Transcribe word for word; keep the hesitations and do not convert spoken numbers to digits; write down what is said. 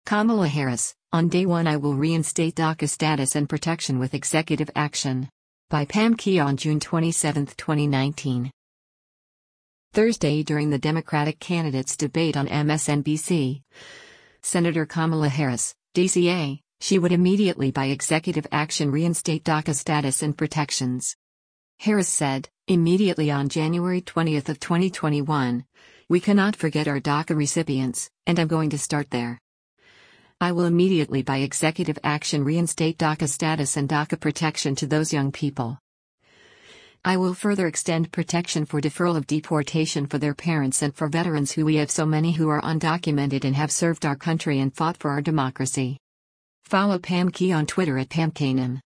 Kamala Harris, on day one I will reinstate DACA status and protection with executive action. By Pam Key on June twenty-seventh, twenty nineteen. Thursday during the Democratic candidates debate on M S N B C. Senator Kamala Harris, D C A, she would immediately by executive action reinstate DACA status and protections. Harris said, immediately on January twentieth of twenty twenty-one, we cannot forget our DACA recipients, and I'm going to start there. I will immediately by executive action reinstate DACA status and DACA protection to those young people. I will further extend protection for deferral of deportation for their parents and for veterans who we have so many who are undocumented and have served our country and fought for our democracy. Follow Pam Key on Twitter at Pam Kanem.